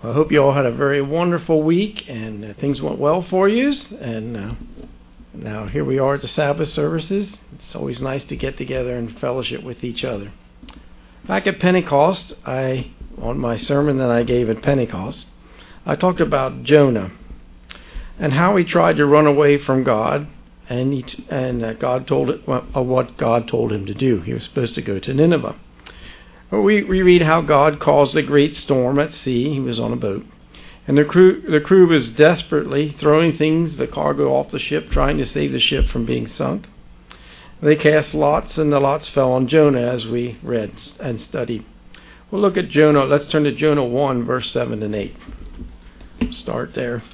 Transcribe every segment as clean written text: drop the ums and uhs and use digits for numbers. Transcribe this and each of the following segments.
I hope you all had a very wonderful week and things went well for you. And now here we are at the Sabbath services. It's always nice to get together and fellowship with each other. Back at Pentecost, on my sermon that I gave at Pentecost, I talked about Jonah and how he tried to run away from God, and God told it what God told him to do. He was supposed to go to Nineveh. We read how God caused a great storm at sea. He was on a boat, and the crew was desperately throwing the cargo off the ship, trying to save the ship from being sunk. They cast lots, and the lots fell on Jonah, as we read and studied. We'll look at Jonah. Let's turn to Jonah 1, verse 7 and 8. Start there.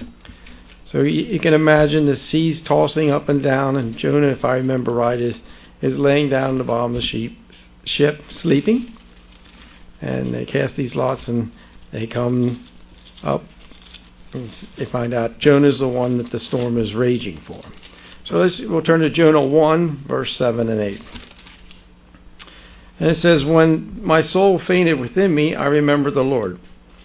So you can imagine the seas tossing up and down, and Jonah, if I remember right, is laying down on the bottom of the ship sleeping. And they cast these lots, and they come up, and they find out Jonah's the one that the storm is raging for. So we'll turn to Jonah 1, verse 7 and 8. And it says, "When my soul fainted within me, I remembered the Lord."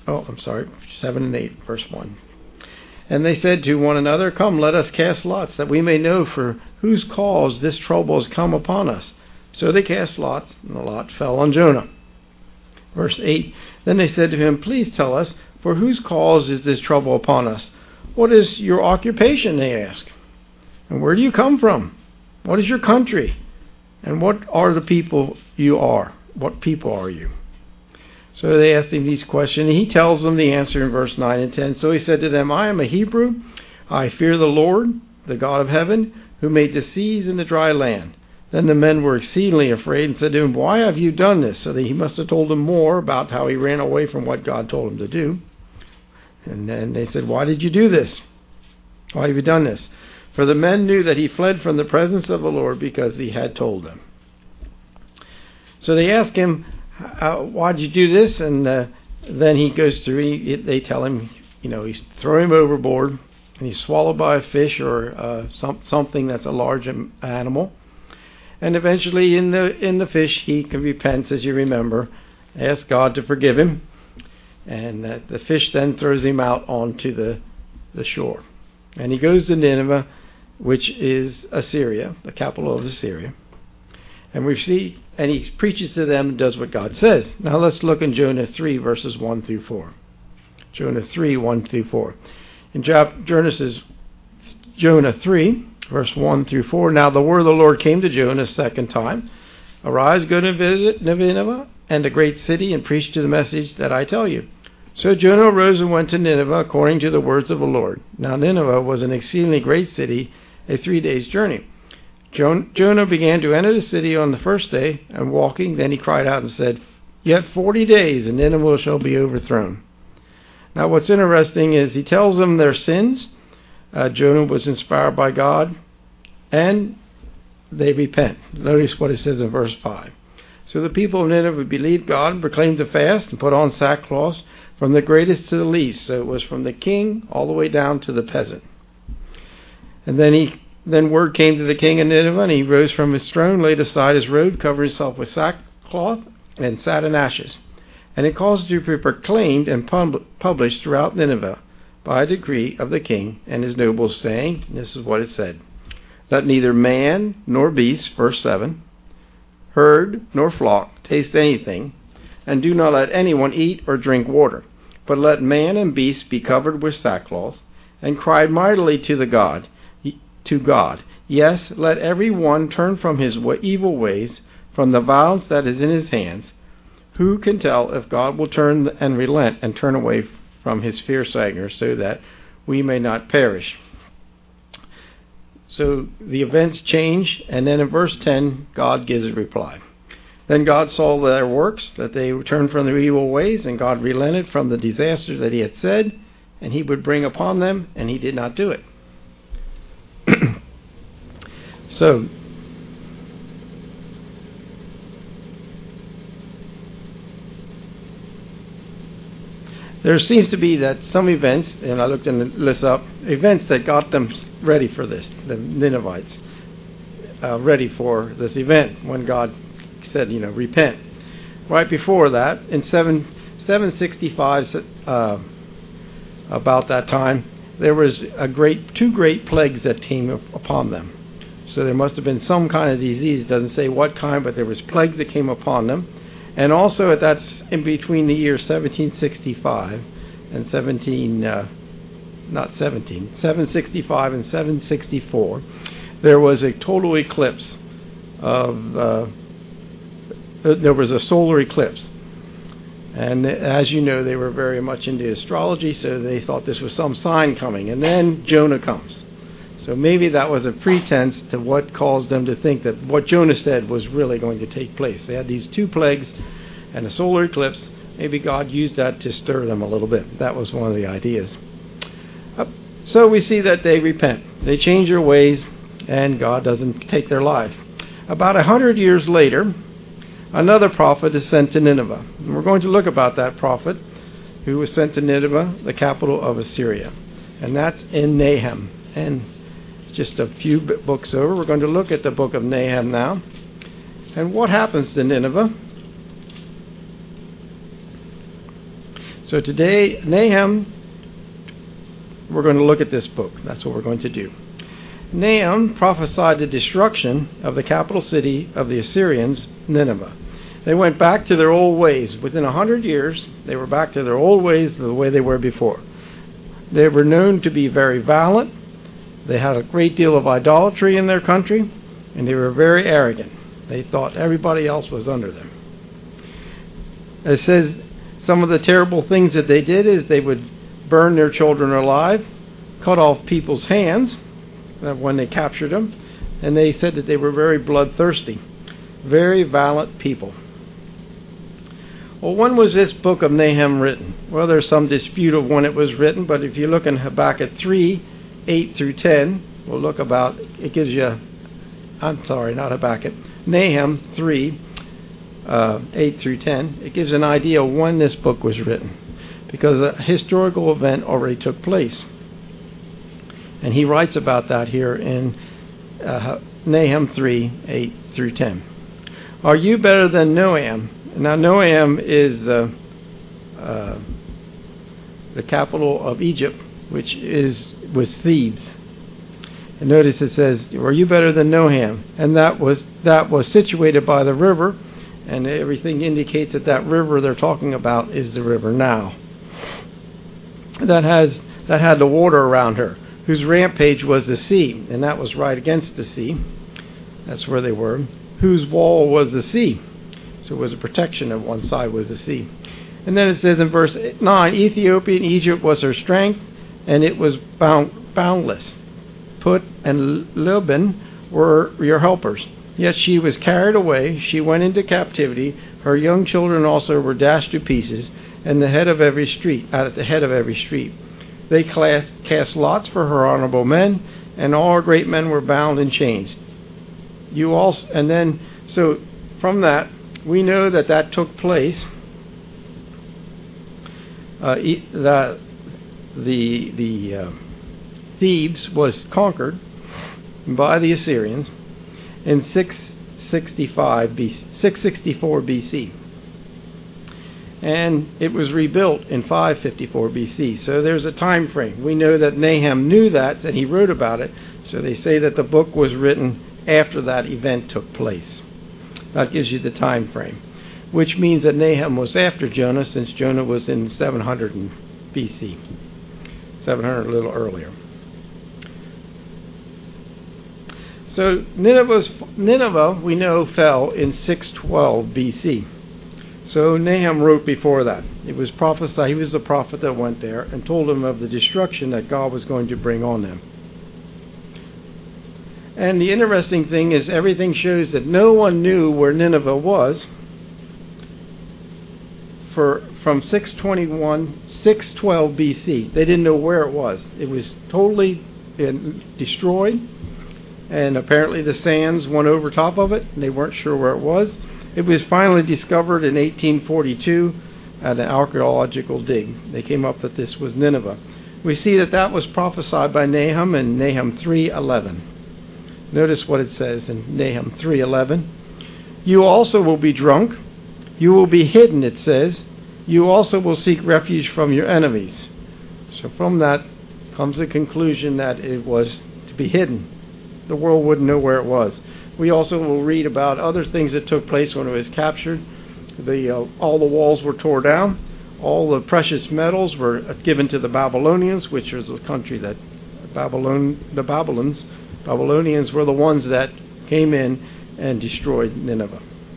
7 and 8, verse 1. "And they said to one another, 'Come, let us cast lots, that we may know for whose cause this trouble has come upon us.' So they cast lots, and the lot fell on Jonah." Verse 8, "Then they said to him, 'Please tell us, for whose cause is this trouble upon us? What is your occupation?' they asked. 'And where do you come from? What is your country? And what are the people you are? What people are you?' So they asked him these questions, and he tells them the answer in verse 9 and 10. "So he said to them, 'I am a Hebrew. I fear the Lord, the God of heaven, who made the seas and the dry land.' Then the men were exceedingly afraid and said to him, 'Why have you done this?' So that he must have told them more about how he ran away from what God told him to do. And then they said, 'Why did you do this? Why have you done this?' For the men knew that he fled from the presence of the Lord because he had told them." So they ask him, "Why did you do this?" And then he goes through. They tell him, he's throw him overboard, and he's swallowed by a fish or something that's a large animal. And eventually, in the fish, he repents, as you remember, asks God to forgive him, and the fish then throws him out onto the shore. And he goes to Nineveh, which is Assyria, the capital of Assyria. And and he preaches to them and does what God says. Now let's look in Jonah 3, verses 1 through 4. Jonah 3, 1 through 4. In Jonah 3, verse 1 through 4, "Now the word of the Lord came to Jonah a second time. 'Arise, go to Nineveh, and a great city, and preach to the message that I tell you.' So Jonah arose and went to Nineveh according to the words of the Lord. Now Nineveh was an exceedingly great city, a 3 days' journey. Jonah began to enter the city on the first day, and walking, then he cried out and said, 'Yet 40 days, and Nineveh shall be overthrown.'" Now what's interesting is he tells them their sins. Jonah was inspired by God, and they repent. Notice what it says in verse 5. "So the people of Nineveh believed God and proclaimed a fast and put on sackcloth from the greatest to the least." So it was from the king all the way down to the peasant. "And then word came to the king of Nineveh, and he rose from his throne, laid aside his robe, covered himself with sackcloth, and sat in ashes. And it caused to be proclaimed and published throughout Nineveh by a decree of the king and his nobles, saying," and this is what it said, "Let neither man nor beast," verse 7, "herd nor flock taste anything, and do not let anyone eat or drink water, but let man and beast be covered with sackcloth, and cry mightily to God. Yes, let every one turn from his evil ways, from the violence that is in his hands. Who can tell if God will turn and relent and turn away from his fierce anger, so that we may not perish?" So the events change, and then in verse 10, God gives a reply. "Then God saw their works, that they turned from their evil ways, and God relented from the disaster that he had said, and he would bring upon them, and he did not do it." So there seems to be that some events, and I looked in the list up, events that got them ready for this, the Ninevites, ready for this event when God said, repent. Right before that, in 765, about that time, there was two great plagues that came upon them. So there must have been some kind of disease. It doesn't say what kind, but there was plagues that came upon them. And also that's in between the years 1765 and 765 and 764, there was a total eclipse there was a solar eclipse. And as you know, they were very much into astrology, so they thought this was some sign coming. And then Jonah comes. So maybe that was a pretense to what caused them to think that what Jonah said was really going to take place. They had these two plagues and a solar eclipse. Maybe God used that to stir them a little bit. That was one of the ideas. So we see that they repent. They change their ways, and God doesn't take their life. About 100 years later, another prophet is sent to Nineveh. And we're going to look about that prophet who was sent to Nineveh, the capital of Assyria. And that's in Nahum. And just a few books over, we're going to look at the book of Nahum now. And what happens to Nineveh? So today, Nahum, we're going to look at this book. That's what we're going to do. Nahum prophesied the destruction of the capital city of the Assyrians, Nineveh. They went back to their old ways. Within 100 years, they were back to their old ways, the way they were before. They were known to be very violent. They had a great deal of idolatry in their country, and they were very arrogant. They thought everybody else was under them. It says some of the terrible things that they did is they would burn their children alive, cut off people's hands when they captured them, and they said that they were very bloodthirsty, very violent people. Well, when was this book of Nahum written? Well, there's some dispute of when it was written, but if you look in Habakkuk 3, 8 through 10, we'll look about, it gives you, I'm sorry, not Habakkuk, Nahum 3, 8 through 10, it gives an idea of when this book was written, because a historical event already took place. And he writes about that here in Nahum 3, 8 through 10. Are you better than Noam? Now, Noam is the capital of Egypt, which was Thebes. And notice it says, "Are you better than Noam?" And that was situated by the river, and everything indicates that that river they're talking about is the river Nile. That had the water around her, whose rampage was the sea, and that was right against the sea. That's where they were. Whose wall was the sea. So it was a protection of one side was the sea. And then it says in verse 9, Ethiopia and Egypt was her strength, and it was boundless. Put and Liban were your helpers. Yet she was carried away, she went into captivity, her young children also were dashed to pieces, and at the head of every street. They cast lots for her honorable men, and all her great men were bound in chains. So from that, we know that took place. Thebes was conquered by the Assyrians in 664 BC. And it was rebuilt in 554 BC. So there's a time frame. We know that Nahum knew that, and he wrote about it. So they say that the book was written after that event took place. That gives you the time frame, which means that Nahum was after Jonah, since Jonah was in 700 BC, 700 a little earlier. So Nineveh, we know, fell in 612 BC. So Nahum wrote before that. It was prophesied. He was the prophet that went there and told them of the destruction that God was going to bring on them. And the interesting thing is everything shows that no one knew where Nineveh was from 612 BC. They didn't know where it was. It was totally destroyed, and apparently the sands went over top of it, and they weren't sure where it was. It was finally discovered in 1842 at an archaeological dig. They came up that this was Nineveh. We see that was prophesied by Nahum in Nahum 3:11. Notice what it says in Nahum 3:11. You also will be drunk. You will be hidden, it says, You also will seek refuge from your enemies. So from that comes the conclusion that it was to be hidden. The world wouldn't know where it was. We also will read about other things that took place when it was captured. All the walls were torn down. All the precious metals were given to the Babylonians, which was a country that Babylonians were the ones that came in and destroyed Nineveh.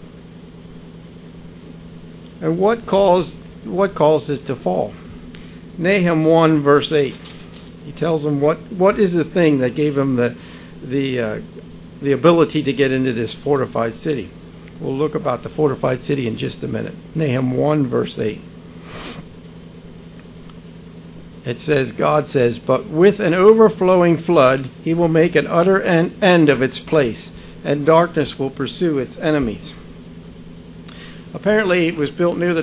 And what caused it to fall? Nahum 1 verse 8. He tells them what is the thing that gave them the ability to get into this fortified city. We'll look about the fortified city in just a minute. Nahum 1 verse 8. It says, God says, but with an overflowing flood he will make an utter end of its place, and darkness will pursue its enemies. Apparently it was built near the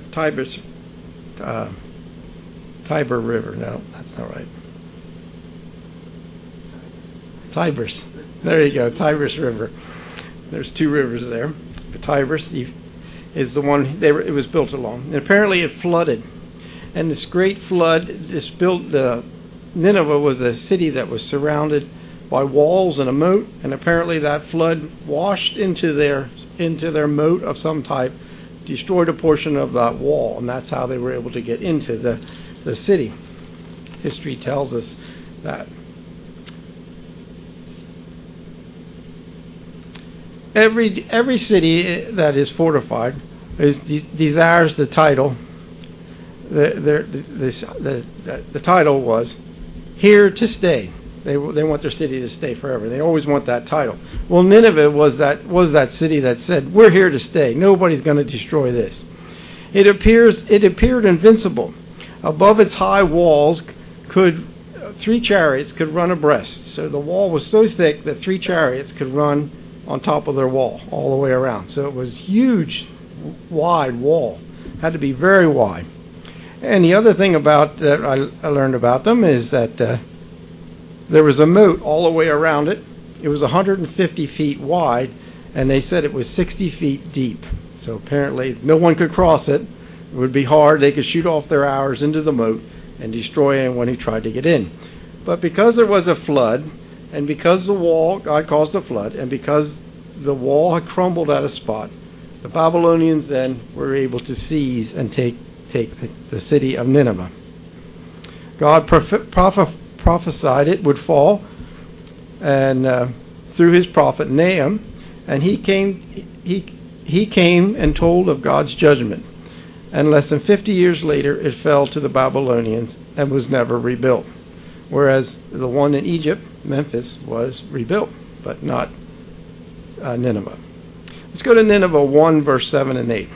Tiber River. No, that's not right. Tigris. There you go, Tigris River. There's two rivers there. The Tigris is the one it was built along. And apparently it flooded. And this great flood, Nineveh was a city that was surrounded by walls and a moat, and apparently that flood washed into their moat of some type, destroyed a portion of that wall, and that's how they were able to get into the city. History tells us that. Every city that is fortified desires the title. The title was "Here to Stay." They want their city to stay forever. They always want that title. Well, Nineveh was that city that said, "We're here to stay. Nobody's going to destroy this." It appeared invincible. Above its high walls, 3 chariots could run abreast. So the wall was so thick that 3 chariots could run on top of their wall all the way around. So it was huge, wide wall. Had to be very wide. And the other thing about that I learned about them is that there was a moat all the way around it. It was 150 feet wide, and they said it was 60 feet deep. So apparently no one could cross it. It would be hard. They could shoot off their arrows into the moat and destroy anyone who tried to get in. But because there was a flood, and because God caused a flood, and because the wall had crumbled at a spot, the Babylonians then were able to seize and take the city of Nineveh. God prophesied it would fall, and through his prophet Nahum, and he came and told of God's judgment. And less than 50 years later, it fell to the Babylonians and was never rebuilt. Whereas the one in Egypt, Memphis, was rebuilt, but not Nineveh. Let's go to Nineveh 1, verse 7 and 8.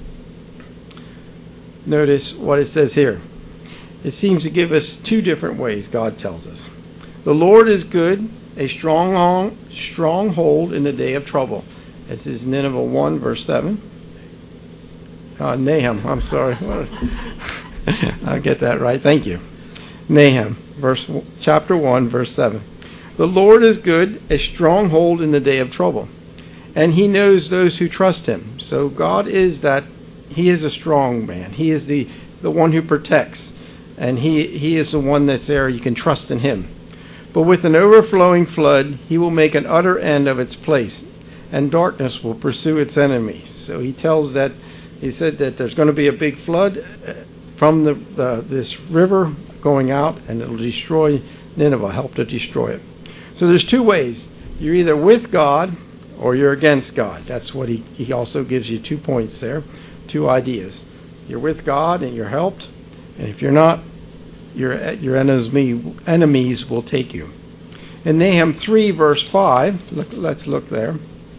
Notice what it says here. It seems to give us 2 different ways, God tells us. The Lord is good, a stronghold in the day of trouble. This is Nineveh 1, verse 7. Nahum, I'm sorry. I'll get that right. Thank you. Nahum, chapter 1, verse 7. The Lord is good, a stronghold in the day of trouble, and he knows those who trust him. So God is that. He is a strong man. He is the one who protects, and he is the one that's there. You can trust in him. But with an overflowing flood, he will make an utter end of its place, and darkness will pursue its enemies. So he said that there's going to be a big flood from this river going out, and it'll destroy Nineveh, help to destroy it. So there's 2 ways. You're either with God or you're against God. That's what he also gives you 2 points there, 2 ideas. You're with God and you're helped, and if you're not, your enemies will take you. In Nahum 3, verse 5, let's look there.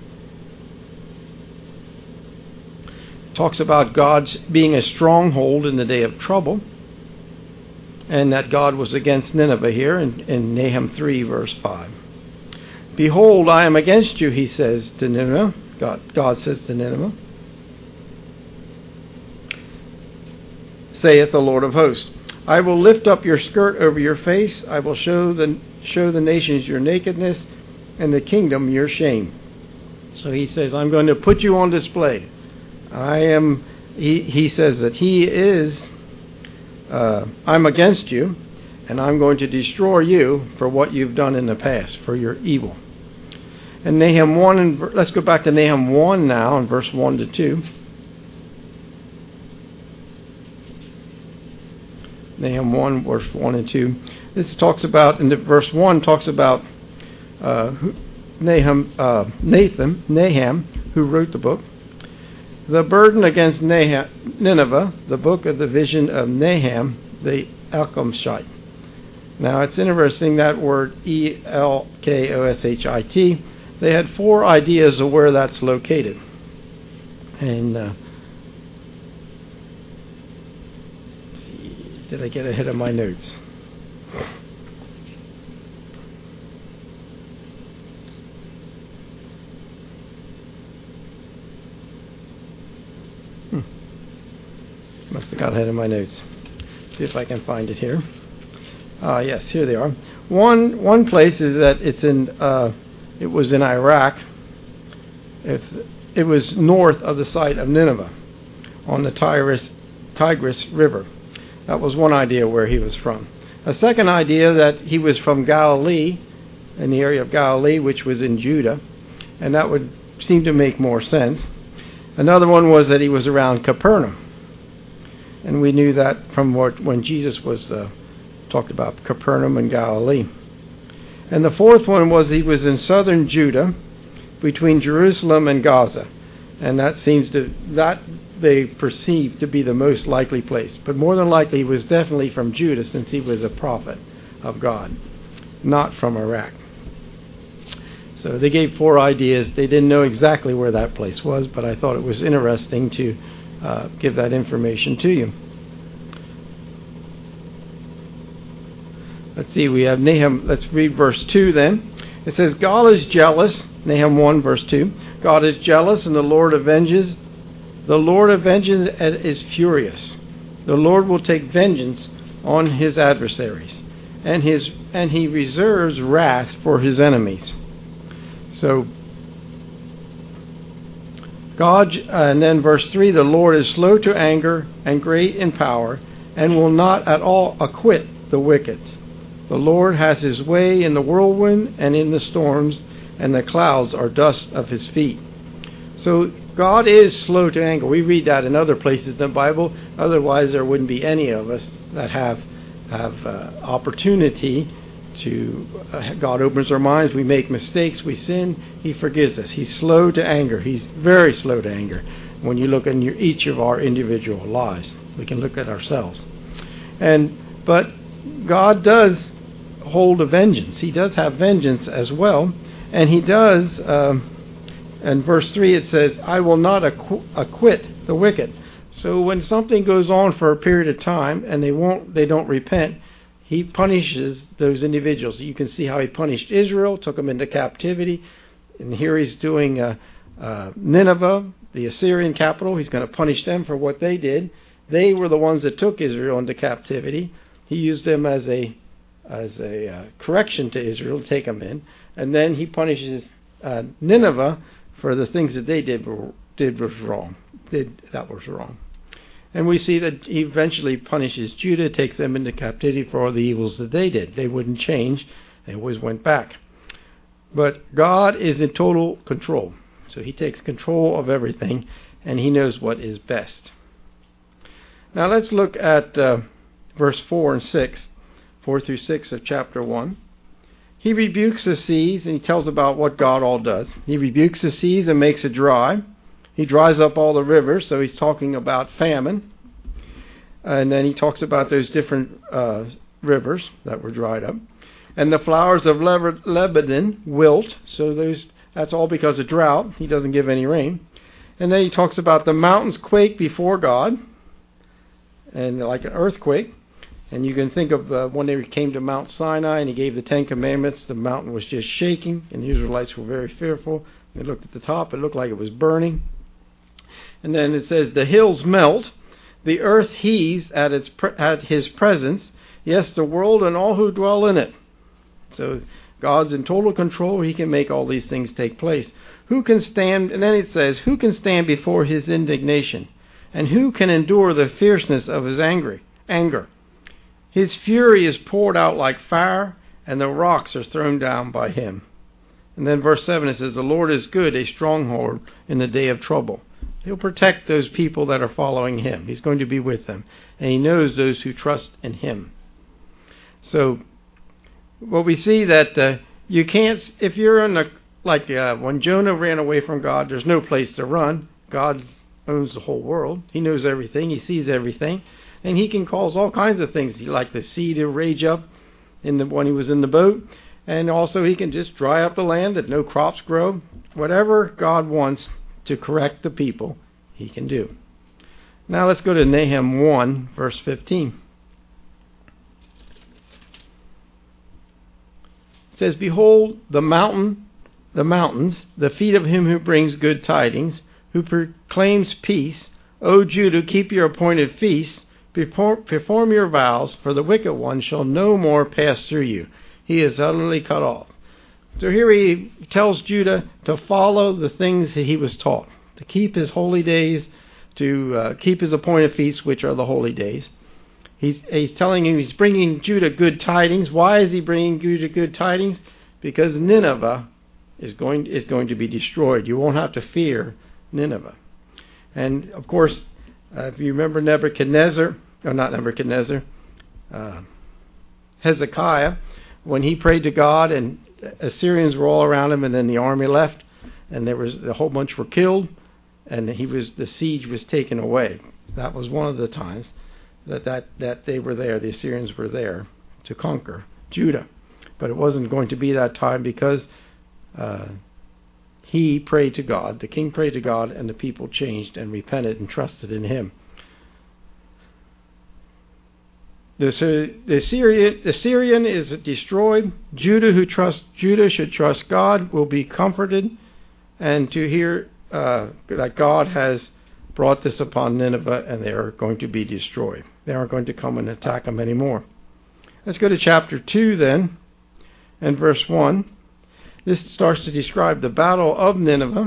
Talks about God's being a stronghold in the day of trouble, and that God was against Nineveh here in Nahum 3, verse 5. Behold, I am against you, he says to Nineveh. God says to Nineveh, saith the Lord of hosts, I will lift up your skirt over your face, I will show the nations your nakedness, and the kingdom your shame. So he says, I'm going to put you on display. I am he says that he is, I'm against you, and I'm going to destroy you for what you've done in the past, for your evil. And Nahum 1, let's go back to Nahum 1 now, in verse 1 to 2. Nahum 1, verse 1 and 2. This talks about, in verse 1, talks about Nahum, who wrote the book. The burden against Nineveh, the book of the vision of Nahum, the Elkoshite. Now, it's interesting, that word Elkoshit. They had 4 ideas of where that's located. And did I get ahead of my notes? Must have got ahead of my notes. See if I can find it here. Yes, here they are. One place is that it's in. It was in Iraq. It was north of the site of Nineveh, on the Tigris River. That was one idea where he was from. A second idea that he was from Galilee, in the area of Galilee, which was in Judah, and that would seem to make more sense. Another one was that he was around Capernaum, and we knew that from when Jesus was talked about Capernaum and Galilee. And the fourth one was he was in southern Judah, between Jerusalem and Gaza, and that they perceived to be the most likely place. But more than likely, he was definitely from Judah, since he was a prophet of God, not from Iraq. So they gave 4 ideas. They didn't know exactly where that place was, but I thought it was interesting to give that information to you. Let's see, we have Nahum. Let's read verse 2 then. It says, God is jealous, Nahum 1, verse 2. God is jealous, and the Lord avenges. The Lord avenges and is furious. The Lord will take vengeance on his adversaries, and he reserves wrath for his enemies. So, God, and then verse 3, the Lord is slow to anger and great in power, and will not at all acquit the wicked. The Lord has his way in the whirlwind and in the storms, and the clouds are dust of his feet. So God is slow to anger. We read that in other places in the Bible. Otherwise, there wouldn't be any of us that have opportunity to. God opens our minds. We make mistakes. We sin. He forgives us. He's slow to anger. He's very slow to anger. When you look in each of our individual lives, we can look at ourselves. But God does hold a vengeance. He does have vengeance as well, and he does. In verse 3 it says, I will not acquit the wicked. So when something goes on for a period of time and they don't repent, he punishes those individuals. You can see how he punished Israel, took them into captivity, and here he's doing Nineveh, the Assyrian capital. He's going to punish them for what they did. They were the ones that took Israel into captivity. He used them as a correction to Israel to take them in, and then he punishes Nineveh for the things that they did was wrong. And we see that he eventually punishes Judah, takes them into captivity for all the evils that they did. They wouldn't change. They always went back. But God is in total control. So he takes control of everything, and he knows what is best. Now let's look at verse 4 and 6, 4 through 6 of chapter 1. He rebukes the seas, and he tells about what God all does. He rebukes the seas and makes it dry. He dries up all the rivers, so he's talking about famine. And then he talks about those different rivers that were dried up. And the flowers of Lebanon wilt, so that's all because of drought. He doesn't give any rain. And then he talks about the mountains quake before God, and like an earthquake. And you can think of when they came to Mount Sinai and he gave the 10 Commandments, the mountain was just shaking, and the Israelites were very fearful. They looked at the top, it looked like it was burning. And then it says, the hills melt, the earth heaves at his presence, yes, the world and all who dwell in it. So God's in total control. He can make all these things take place. Who can stand, and then it says, who can stand before his indignation? And who can endure the fierceness of his anger? His fury is poured out like fire, and the rocks are thrown down by him. And then verse 7, it says, the Lord is good, a stronghold in the day of trouble. He'll protect those people that are following him. He's going to be with them. And he knows those who trust in him. So, well, we see that you can't, if you're in when Jonah ran away from God, there's no place to run. God owns the whole world. He knows everything. He sees everything. And he can cause all kinds of things. He like the sea to rage up when he was in the boat. And also he can just dry up the land that no crops grow. Whatever God wants to correct the people, he can do. Now let's go to Nahum 1, verse 15. It says, behold, the mountains, the feet of him who brings good tidings, who proclaims peace. O Judah, keep your appointed feasts, perform your vows, for the wicked one shall no more pass through you. He is utterly cut off. So here he tells Judah to follow the things that he was taught, to keep his holy days, to keep his appointed feasts, which are the holy days. He's telling him he's bringing Judah good tidings. Why is he bringing Judah good tidings? Because Nineveh is going to be destroyed. You won't have to fear Nineveh. And of course, if you remember Hezekiah, when he prayed to God and Assyrians were all around him, and then the army left, and there was a whole bunch were killed, and the siege was taken away. That was one of the times that they were there. The Assyrians were there to conquer Judah, but it wasn't going to be that time because he prayed to God. The king prayed to God, and the people changed and repented and trusted in him. The Syrian is destroyed. Judah should trust God, will be comforted, and to hear that God has brought this upon Nineveh, and they are going to be destroyed. They aren't going to come and attack them anymore. Let's go to chapter 2 then, and verse 1. This starts to describe the battle of Nineveh.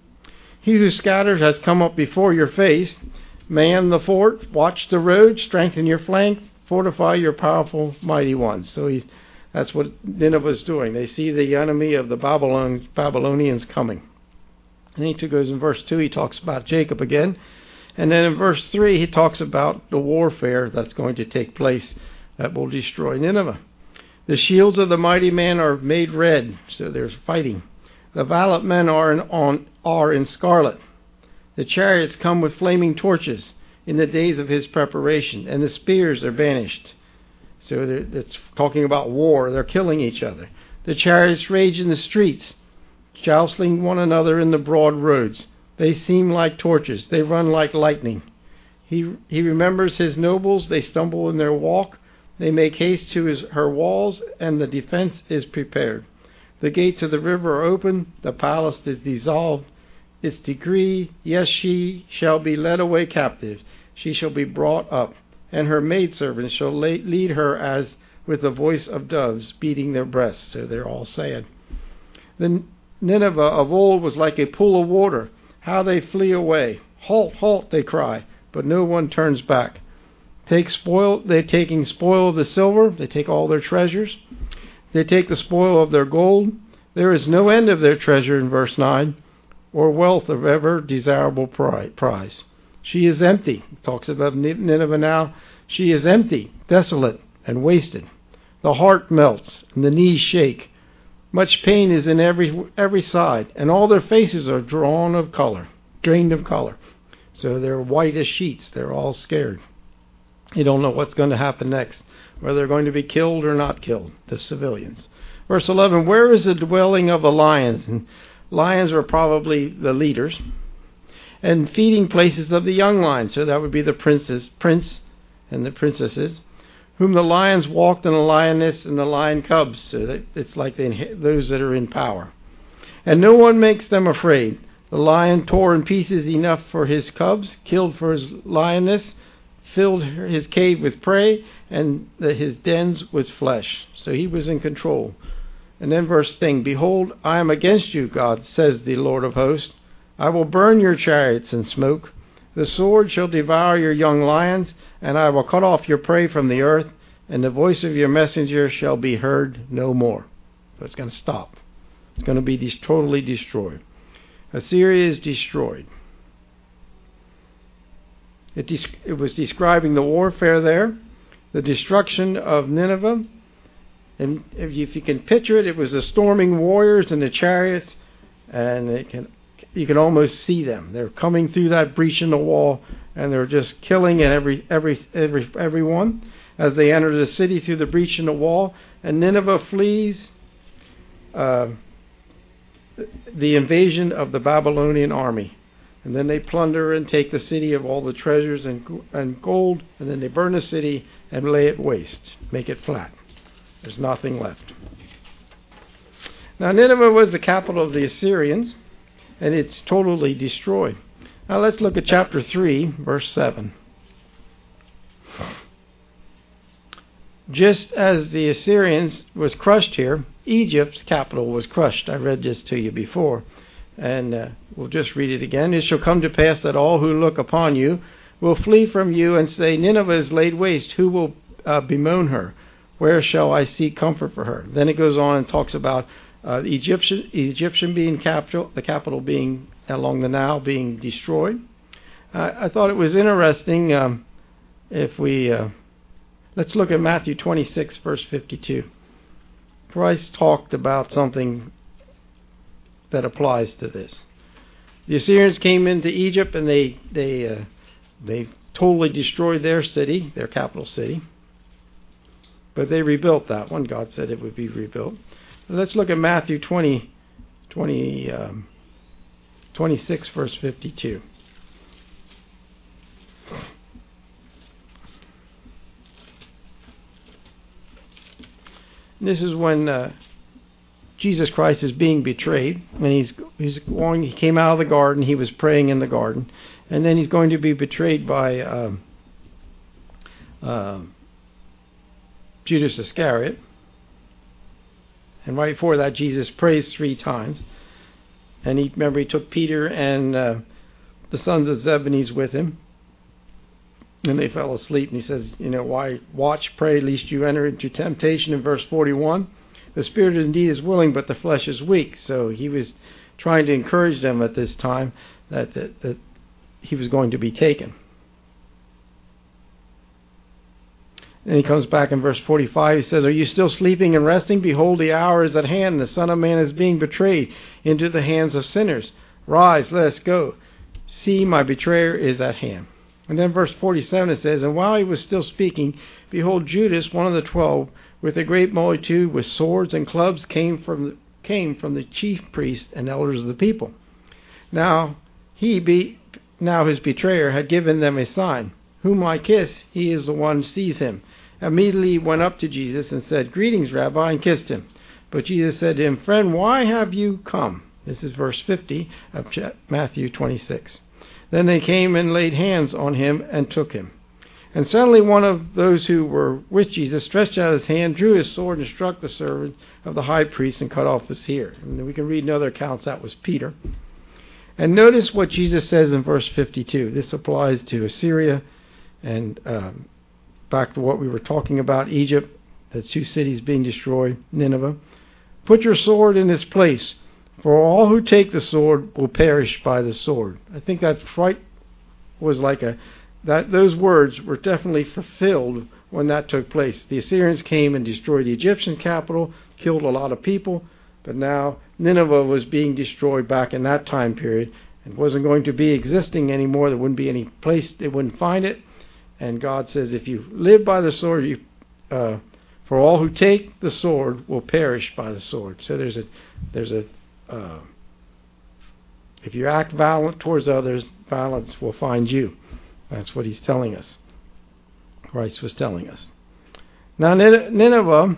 He who scatters has come up before your face. Man the fort, watch the road, strengthen your flank, fortify your powerful, mighty ones. So that's what Nineveh is doing. They see the enemy of the Babylonians coming. And he goes in verse 2, he talks about Jacob again. And then in verse 3, he talks about the warfare that's going to take place that will destroy Nineveh. The shields of the mighty man are made red, so there's fighting. The valiant men are in scarlet. The chariots come with flaming torches in the days of his preparation, and the spears are banished. So it's talking about war. They're killing each other. The chariots rage in the streets, jostling one another in the broad roads. They seem like torches. They run like lightning. He remembers his nobles. They stumble in their walk. They make haste to her walls, and the defense is prepared. The gates of the river are open. The palace is dissolved. Its decree, yes, she shall be led away captive. She shall be brought up, and her maidservants shall lead her as with the voice of doves beating their breasts. So they're all sad. The Nineveh of old was like a pool of water. How they flee away. Halt, halt, they cry, but no one turns back. They're taking spoil of the silver. They take all their treasures. They take the spoil of their gold. There is no end of their treasure in verse 9, or wealth of ever desirable prize. She is empty. It talks about Nineveh now. She is empty, desolate, and wasted. The heart melts, and the knees shake. Much pain is in every side, and all their faces are drained of color. So they're white as sheets. They're all scared. You don't know what's going to happen next, whether they're going to be killed or not killed, the civilians. Verse 11, where is the dwelling of the lions? And lions are probably the leaders. And feeding places of the young lions. So that would be the prince and the princesses, whom the lions walked, and the lioness and the lion cubs. So that it's like those that are in power. And no one makes them afraid. The lion tore in pieces enough for his cubs, killed for his lioness, filled his cave with prey, and his dens with flesh. So he was in control. And then verse 10, behold, I am against you, God, says the Lord of hosts. I will burn your chariots in smoke. The sword shall devour your young lions, and I will cut off your prey from the earth, and the voice of your messenger shall be heard no more. So it's going to stop. It's going to be totally destroyed. Assyria is destroyed. It was describing the warfare there, the destruction of Nineveh. And if you can picture it, it was the storming warriors and the chariots, and you can almost see them. They're coming through that breach in the wall, and they're just killing everyone as they enter the city through the breach in the wall. And Nineveh flees the invasion of the Babylonian army. And then they plunder and take the city of all the treasures and gold, and then they burn the city and lay it waste, make it flat. There's nothing left. Now Nineveh was the capital of the Assyrians, and it's totally destroyed. Now let's look at chapter 3, verse 7. Just as the Assyrians was crushed here, Egypt's capital was crushed. I read this to you before, and we'll just read it again. It shall come to pass that all who look upon you will flee from you and say, Nineveh is laid waste. Who will bemoan her? Where shall I seek comfort for her? Then it goes on and talks about the Egyptian being capital, the capital being along the Nile being destroyed. I thought it was interesting if we... let's look at Matthew 26, verse 52. Christ talked about something that applies to this. The Assyrians came into Egypt and they totally destroyed their city, their capital city. But they rebuilt that one. God said it would be rebuilt. Let's look at Matthew 26, verse 52. This is when Jesus Christ is being betrayed. When he came out of the garden, he was praying in the garden, and then he's going to be betrayed by Judas Iscariot. And right before that, Jesus prays 3 times. And he took Peter and the sons of Zebedee with him. And they fell asleep. And he says, why watch, pray, lest you enter into temptation. In verse 41, the spirit indeed is willing, but the flesh is weak. So he was trying to encourage them at this time that he was going to be taken. And he comes back in verse 45. He says, are you still sleeping and resting? Behold, the hour is at hand. The Son of Man is being betrayed into the hands of sinners. Rise, let us go. See, my betrayer is at hand. And then verse 47 it says, and while he was still speaking, behold, Judas, one of the 12, with a great multitude, with swords and clubs, came from the chief priests and elders of the people. Now his betrayer had given them a sign. Whom I kiss, he is the one, seize him. Immediately he went up to Jesus and said, greetings, Rabbi, and kissed him. But Jesus said to him, friend, why have you come? This is verse 50 of Matthew 26. Then they came and laid hands on him and took him. And suddenly one of those who were with Jesus stretched out his hand, drew his sword, and struck the servant of the high priest and cut off his ear. And we can read in other accounts that was Peter. And notice what Jesus says in verse 52. This applies to Assyria and back to what we were talking about, Egypt, the 2 cities being destroyed, Nineveh. Put your sword in its place, for all who take the sword will perish by the sword. I think that was like those words were definitely fulfilled when that took place. The Assyrians came and destroyed the Egyptian capital, killed a lot of people, but now Nineveh was being destroyed back in that time period and wasn't going to be existing anymore. There wouldn't be any place, they wouldn't find it. And God says, if you live by the sword, for all who take the sword will perish by the sword. So there's a if you act violent towards others, violence will find you. That's what he's telling us. Christ was telling us. Now Nineveh,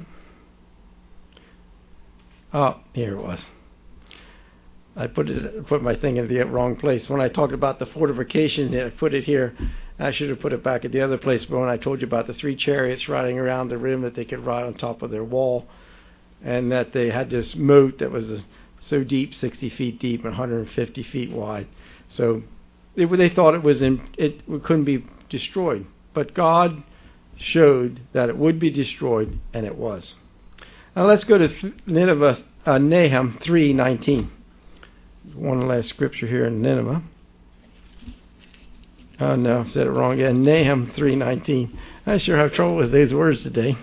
here it was. I put my thing in the wrong place. When I talked about the fortification, I put it here. I should have put it back at the other place. But when I told you about the 3 chariots riding around the rim that they could ride on top of their wall, and that they had this moat that was so deep, 60 feet deep and 150 feet wide. So they thought it couldn't be destroyed. But God showed that it would be destroyed, and it was. Now let's go to Nineveh, Nahum 3:19. One last scripture here in Nineveh. Oh no, I said it wrong again. Nahum 3:19. I sure have trouble with these words today.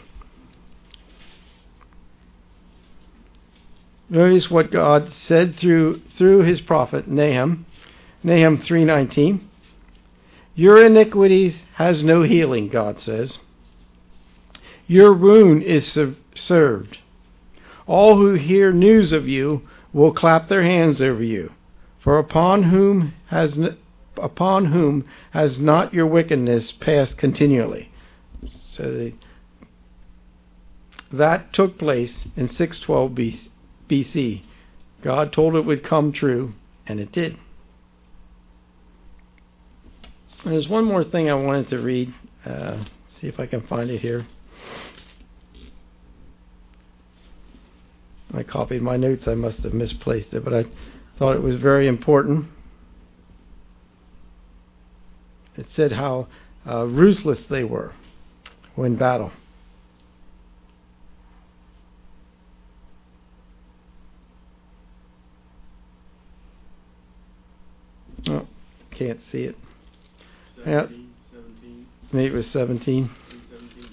Notice what God said through his prophet Nahum. Nahum 3:19. Your iniquities has no healing, God says. Your wound is served. All who hear news of you will clap their hands over you. For upon whom has not your wickedness passed continually? So that took place in 612 BC. God told it would come true, and it did. And there's one more thing I wanted to read. See if I can find it here. I copied my notes. I must have misplaced it, but I thought it was very important. It said how ruthless they were when battle. Oh, can't see it. 17. Maybe it was 17. 17,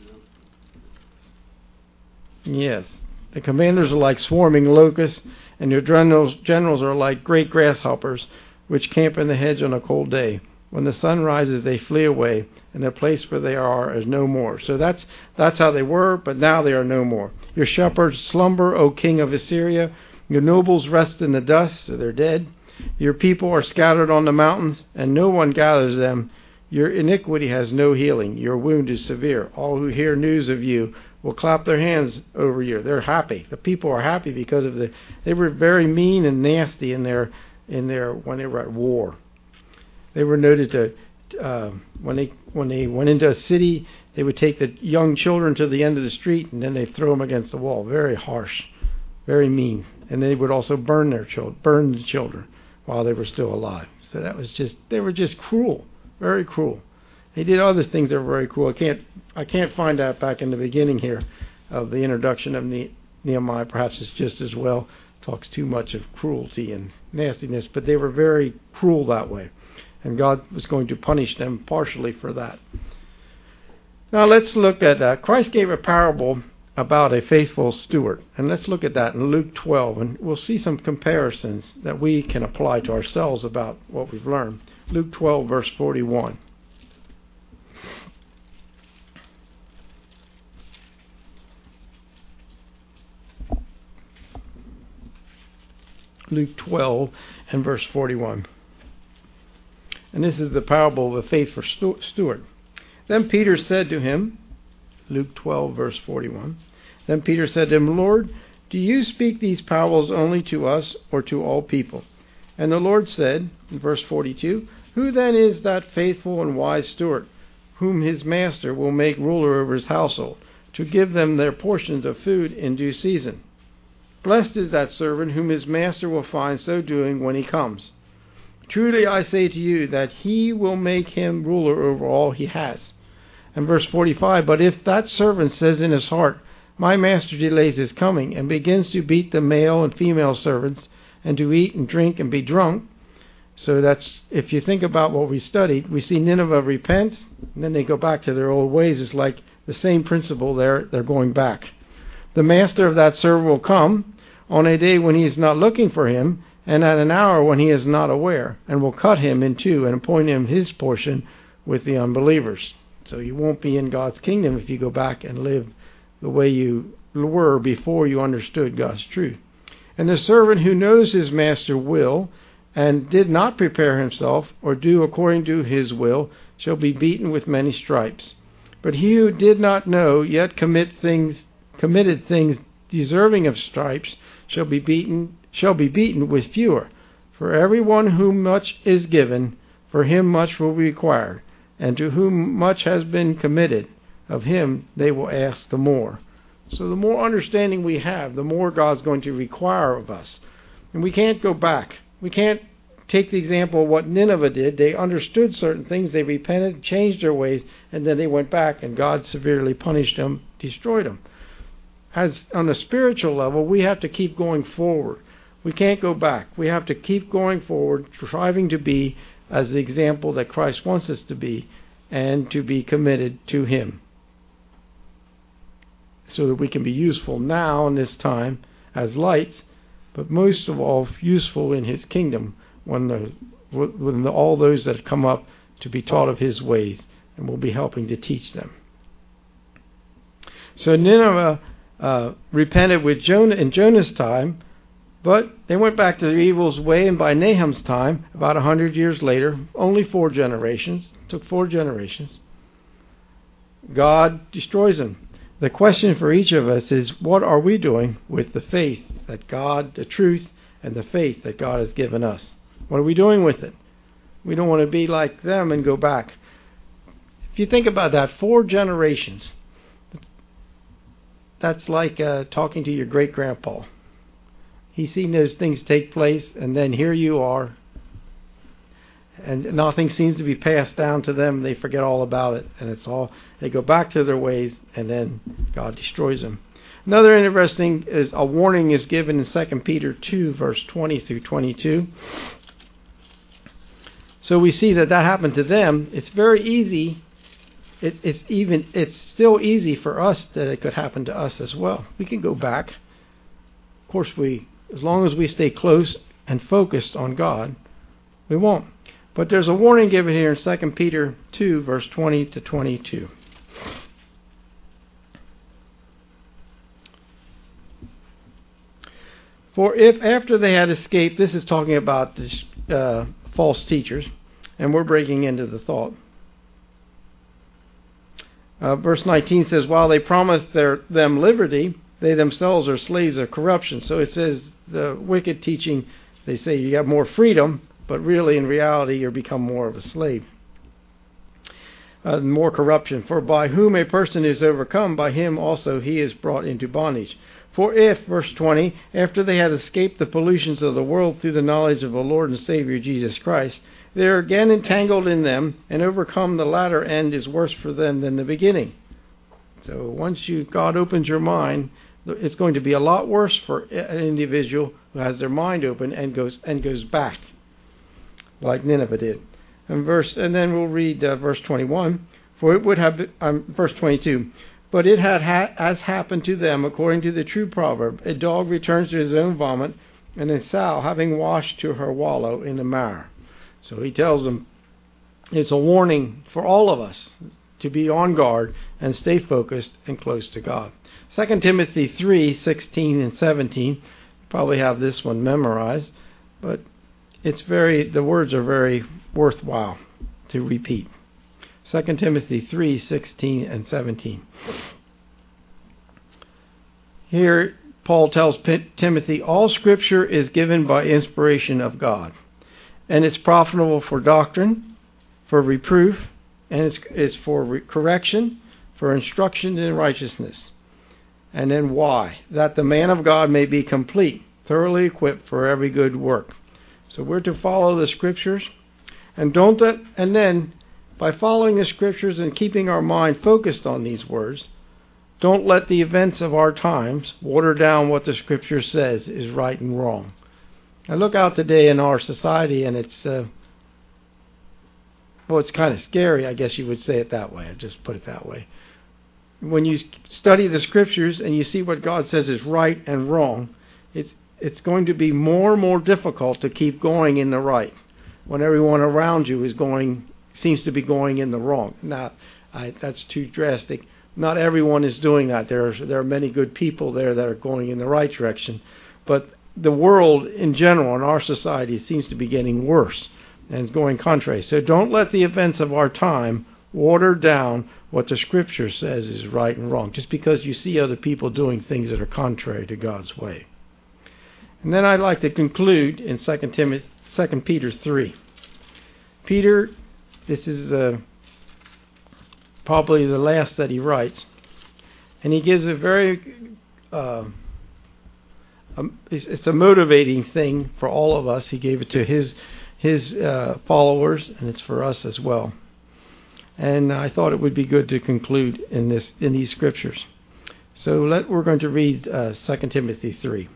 no. Yes. The commanders are like swarming locusts, and your generals are like great grasshoppers, which camp in the hedge on a cold day. When the sun rises, they flee away, and the place where they are is no more. So that's how they were, but now they are no more. Your shepherds slumber, O king of Assyria. Your nobles rest in the dust, so they're dead. Your people are scattered on the mountains, and no one gathers them. Your iniquity has no healing. Your wound is severe. All who hear news of you will clap their hands over you. They're happy. The people are happy because of they were very mean and nasty in their when they were at war. They were noted to when they went into a city, they would take the young children to the end of the street and then they throw them against the wall. Very harsh, very mean. And they would also burn the children while they were still alive. So they were just cruel, very cruel. They did other things that were very cruel. I can't find that back in the beginning here of the introduction of Nehemiah. Perhaps it's just as well. It talks too much of cruelty and nastiness, but they were very cruel that way. And God was going to punish them partially for that. Now let's look at that. Christ gave a parable about a faithful steward. And let's look at that in Luke 12. And we'll see some comparisons that we can apply to ourselves about what we've learned. Luke 12, verse 41. Luke 12 and verse 41. And this is the parable of a faithful steward. Then Peter said to him, Luke 12, verse 41. Then Peter said to him, Lord, do you speak these parables only to us or to all people? And the Lord said, in verse 42, Who then is that faithful and wise steward, whom his master will make ruler over his household, to give them their portions of food in due season? Blessed is that servant whom his master will find so doing when he comes. Truly I say to you that he will make him ruler over all he has. And verse 45, But if that servant says in his heart, My master delays his coming, and begins to beat the male and female servants, and to eat and drink and be drunk. So that's, if you think about what we studied, we see Nineveh repent, and then they go back to their old ways. It's like the same principle there, they're going back. The master of that servant will come on a day when he is not looking for him, and at an hour when he is not aware, and will cut him in two and appoint him his portion with the unbelievers. So you won't be in God's kingdom if you go back and live the way you were before you understood God's truth. And the servant who knows his master will, and did not prepare himself, or do according to his will, shall be beaten with many stripes. But he who did not know, yet committed things deserving of stripes, shall be beaten with fewer. For everyone whom much is given, for him much will be required, and to whom much has been committed, of him they will ask the more. So the more understanding we have, the more God's going to require of us. And we can't go back. We can't take the example of what Nineveh did. They understood certain things, they repented, changed their ways, and then they went back, and God severely punished them, destroyed them. As on a spiritual level, we have to keep going forward. We can't go back. We have to keep going forward, striving to be as the example that Christ wants us to be, and to be committed to Him, so that we can be useful now in this time as lights, but most of all useful in His kingdom when all those that come up to be taught of His ways, and we'll be helping to teach them. So Nineveh repented with Jonah in Jonah's time, but they went back to their evil's way, and by Nahum's time, about 100 years later, only 4 generations, took 4 generations, God destroys them. The question for each of us is, what are we doing with the faith that God, the truth, and the faith that God has given us? What are we doing with it? We don't want to be like them and go back. If you think about that, 4 generations, that's like talking to your great-grandpa. He's seen those things take place, and then here you are, and nothing seems to be passed down to them. They forget all about it, and they go back to their ways, and then God destroys them. Another interesting is a warning is given in 2 Peter 2, verse 20 through 22. So we see that happened to them. It's very easy. It's still easy for us that it could happen to us as well. We can go back. Of course, as long as we stay close and focused on God, we won't. But there's a warning given here in 2 Peter 2, verse 20 to 22. For if after they had escaped, this is talking about this, false teachers, and we're breaking into the thought. Verse 19 says, while they promised them liberty, they themselves are slaves of corruption. So it says the wicked teaching, they say you have more freedom, but really in reality you become more of a slave. More corruption. For by whom a person is overcome, by him also he is brought into bondage. For if, verse 20, after they had escaped the pollutions of the world through the knowledge of the Lord and Savior Jesus Christ, they are again entangled in them and overcome, the latter end is worse for them than the beginning. So once God opens your mind, it's going to be a lot worse for an individual who has their mind open and goes back, like Nineveh did. And then we'll read verse 21. For it would have verse 22. But it had as happened to them according to the true proverb: a dog returns to his own vomit, and a sow, having washed, to her wallow in the mire. So he tells them it's a warning for all of us to be on guard and stay focused and close to God. 2 Timothy 3, 16 and 17. You probably have this one memorized, but the words are very worthwhile to repeat. 2 Timothy 3, 16 and 17. Here, Paul tells Timothy, all Scripture is given by inspiration of God, and it's profitable for doctrine, for reproof, and it's for correction, for instruction in righteousness. And then why? That the man of God may be complete, thoroughly equipped for every good work. So we're to follow the Scriptures, and then by following the Scriptures and keeping our mind focused on these words, don't let the events of our times water down what the Scripture says is right and wrong. I look out today in our society, and it's kind of scary, I guess you would say it that way. I just put it that way. When you study the Scriptures and you see what God says is right and wrong, it's going to be more and more difficult to keep going in the right when everyone around you seems to be going in the wrong. Now, that's too drastic. Not everyone is doing that. There are many good people there that are going in the right direction, but the world in general, in our society, seems to be getting worse and is going contrary. So don't let the events of our time water down what the Scripture says is right and wrong, just because you see other people doing things that are contrary to God's way. And then I'd like to conclude in 2 Peter 3. Peter, this is probably the last that he writes, and he gives a very it's a motivating thing for all of us. He gave it to his his followers, and it's for us as well. And I thought it would be good to conclude in these scriptures. So we're going to read 2 Timothy 3.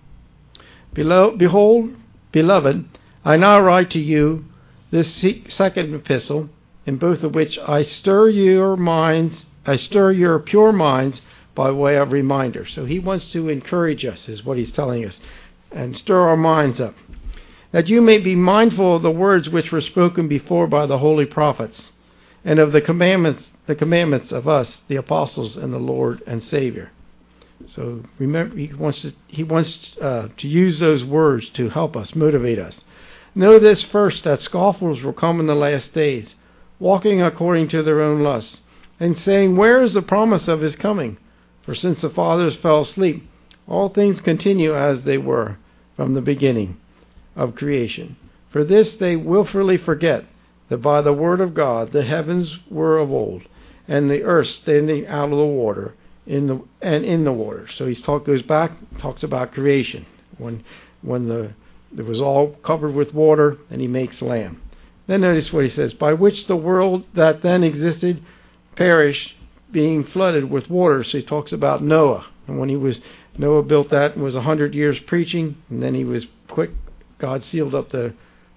Behold, beloved, I now write to you this second epistle, in both of which I stir your pure minds by way of reminder. So he wants to encourage us, is what he's telling us, and stir our minds up, that you may be mindful of the words which were spoken before by the holy prophets, and of the commandments of us, the apostles and the Lord and Savior. So remember, he wants to use those words to help us, motivate us. Know this first, that scoffers will come in the last days, walking according to their own lusts, and saying, where is the promise of his coming? For since the fathers fell asleep, all things continue as they were from the beginning of creation. For this they willfully forget that by the word of God the heavens were of old, and the earth standing out of the water, in the water. So he talks about creation, when it was all covered with water, and he makes land. Then notice what he says, by which the world that then existed perished, being flooded with water. So he talks about Noah, and when Noah built that and was 100 years preaching, and then he was quick. God sealed up the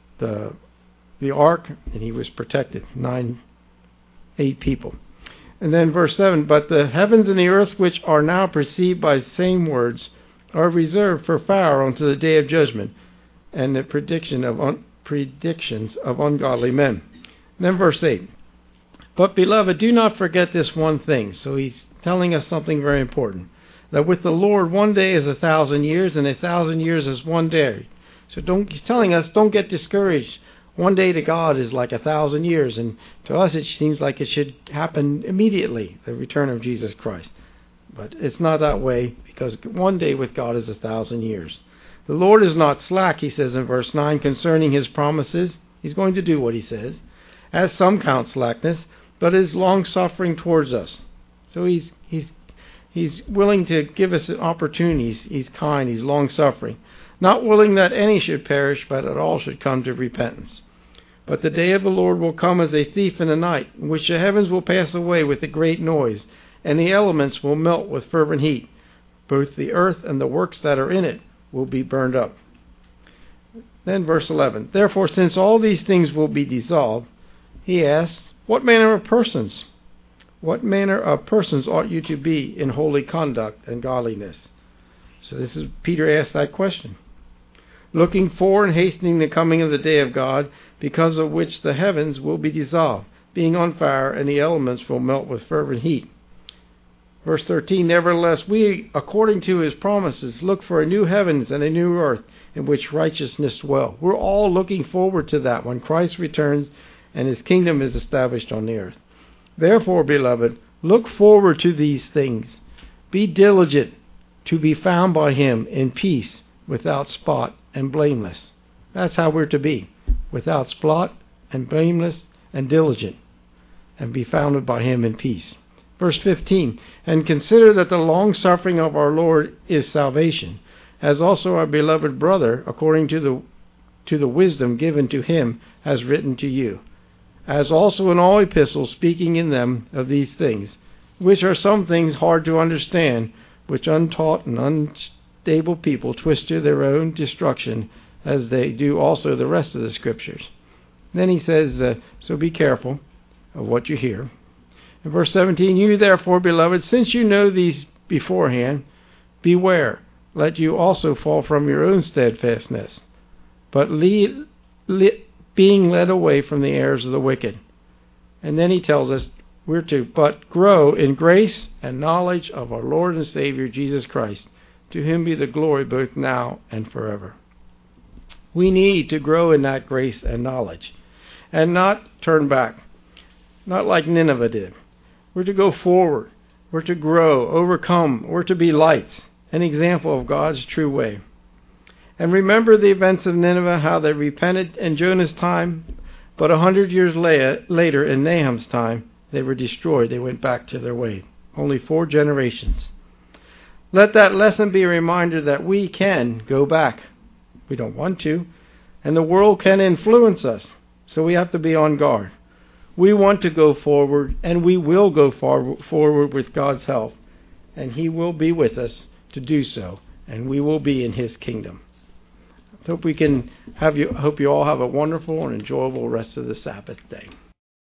ark, and he was protected. 8 people. And then verse 7, but the heavens and the earth, which are now perceived by the same words, are reserved for fire unto the day of judgment, and the predictions of ungodly men. And then verse 8, but beloved, do not forget this one thing. So he's telling us something very important, that with the Lord 1 day is 1,000 years, and 1,000 years is 1 day. So he's telling us, don't get discouraged. 1 day to God is like 1,000 years, and to us it seems like it should happen immediately, the return of Jesus Christ. But it's not that way, because 1 day with God is 1,000 years. The Lord is not slack, he says in verse 9, concerning his promises. He's going to do what he says, as some count slackness, but is long-suffering towards us. So he's willing to give us opportunities. He's kind, he's long-suffering, not willing that any should perish, but that all should come to repentance. But the day of the Lord will come as a thief in the night, in which the heavens will pass away with a great noise, and the elements will melt with fervent heat. Both the earth and the works that are in it will be burned up. Then verse 11, therefore, since all these things will be dissolved, he asks, what manner of persons ought you to be in holy conduct and godliness? So Peter asked that question. Looking for and hastening the coming of the day of God, because of which the heavens will be dissolved, being on fire, and the elements will melt with fervent heat. Verse 13, nevertheless, we, according to his promises, look for a new heavens and a new earth, in which righteousness dwell. We're all looking forward to that, when Christ returns and his kingdom is established on the earth. Therefore, beloved, look forward to these things. Be diligent to be found by him in peace, without spot and blameless. That's how we're to be, without spot and blameless and diligent, and be founded by him in peace. Verse 15, and consider that the long suffering of our Lord is salvation, as also our beloved brother, according to the wisdom given to him, has written to you, as also in all epistles, speaking in them of these things, which are some things hard to understand, which untaught and unstable people twist to their own destruction, as they do also the rest of the Scriptures. Then he says, so be careful of what you hear. In verse 17, you therefore, beloved, since you know these beforehand, beware, let you also fall from your own steadfastness, but being led away from the errors of the wicked. And then he tells us we're to but grow in grace and knowledge of our Lord and Savior Jesus Christ. To him be the glory both now and forever. We need to grow in that grace and knowledge, and not turn back, not like Nineveh did. We're to go forward. We're to grow, overcome. We're to be lights, an example of God's true way. And remember the events of Nineveh, how they repented in Jonah's time, but 100 years later, in Nahum's time, they were destroyed. They went back to their way. Only 4 generations. Let that lesson be a reminder that we can go back. We don't want to, And the world can influence us, so we have to be on guard. We want to go forward, and we will go forward with God's help. And He will be with us to do so, and we will be in His kingdom. I hope you all have a wonderful and enjoyable rest of the Sabbath day.